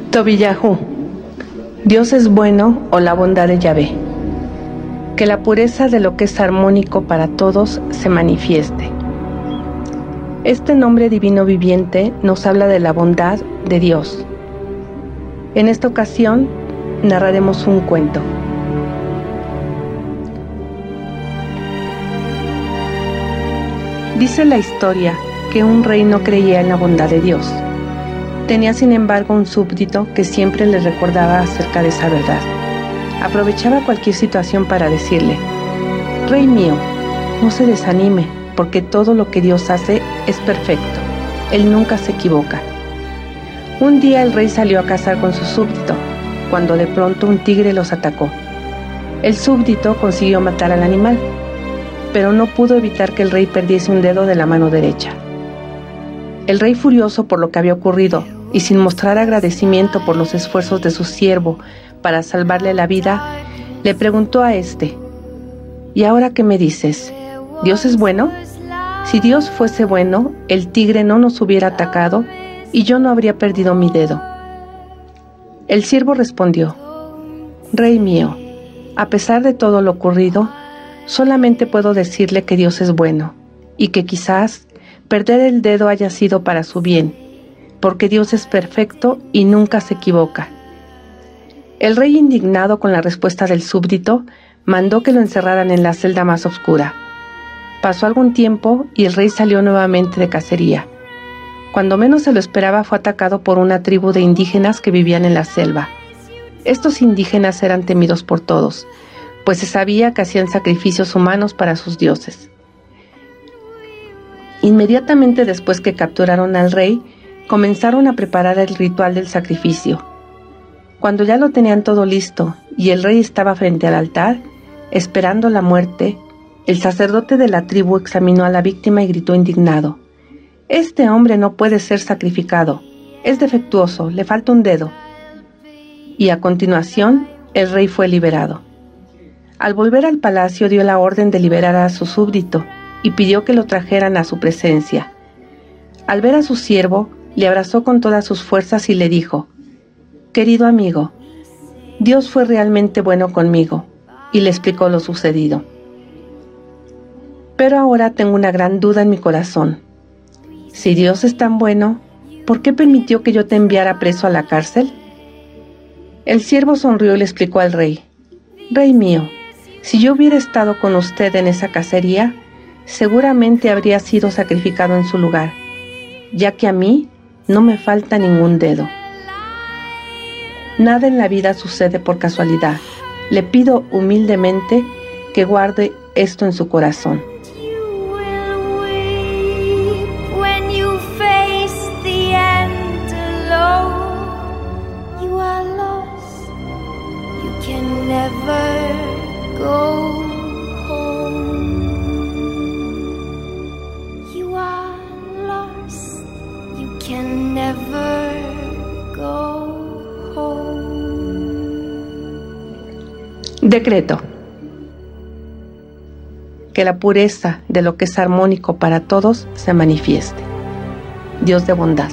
Tobiyahu. Dios es bueno o la bondad de Yahvé. Que la pureza de lo que es armónico para todos se manifieste. Este nombre divino viviente nos habla de la bondad de Dios. En esta ocasión narraremos un cuento. Dice la historia que un rey no creía en la bondad de Dios. Tenía sin embargo un súbdito que siempre le recordaba acerca de esa verdad. Aprovechaba cualquier situación para decirle: Rey mío, no se desanime, porque todo lo que Dios hace es perfecto. Él nunca se equivoca. Un día el rey salió a cazar con su súbdito, cuando de pronto un tigre los atacó. El súbdito consiguió matar al animal, pero no pudo evitar que el rey perdiese un dedo de la mano derecha. El rey, furioso por lo que había ocurrido y sin mostrar agradecimiento por los esfuerzos de su siervo para salvarle la vida, le preguntó a este: ¿Y ahora qué me dices? ¿Dios es bueno? Si Dios fuese bueno, el tigre no nos hubiera atacado y yo no habría perdido mi dedo. El siervo respondió: Rey mío, a pesar de todo lo ocurrido, solamente puedo decirle que Dios es bueno y que quizás perder el dedo haya sido para su bien, porque Dios es perfecto y nunca se equivoca. El rey, indignado con la respuesta del súbdito, mandó que lo encerraran en la celda más oscura. Pasó algún tiempo y el rey salió nuevamente de cacería. Cuando menos se lo esperaba, fue atacado por una tribu de indígenas que vivían en la selva. Estos indígenas eran temidos por todos, pues se sabía que hacían sacrificios humanos para sus dioses. Inmediatamente después que capturaron al rey, comenzaron a preparar el ritual del sacrificio. Cuando ya lo tenían todo listo y el rey estaba frente al altar, esperando la muerte, el sacerdote de la tribu examinó a la víctima y gritó indignado: «Este hombre no puede ser sacrificado, es defectuoso, le falta un dedo». Y a continuación, el rey fue liberado. Al volver al palacio, dio la orden de liberar a su súbdito y pidió que lo trajeran a su presencia. Al ver a su siervo, le abrazó con todas sus fuerzas y le dijo: «Querido amigo, Dios fue realmente bueno conmigo», y le explicó lo sucedido. «Pero ahora tengo una gran duda en mi corazón. Si Dios es tan bueno, ¿por qué permitió que yo te enviara preso a la cárcel?». El siervo sonrió y le explicó al rey: «Rey mío, si yo hubiera estado con usted en esa cacería, seguramente habría sido sacrificado en su lugar, ya que a mí no me falta ningún dedo. Nada en la vida sucede por casualidad. Le pido humildemente que guarde esto en su corazón». Decreto. Que la pureza de lo que es armónico para todos se manifieste. Dios de bondad.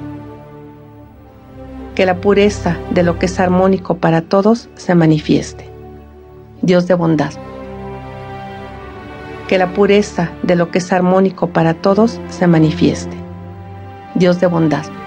Que la pureza de lo que es armónico para todos se manifieste. Dios de bondad. Que la pureza de lo que es armónico para todos se manifieste. Dios de bondad.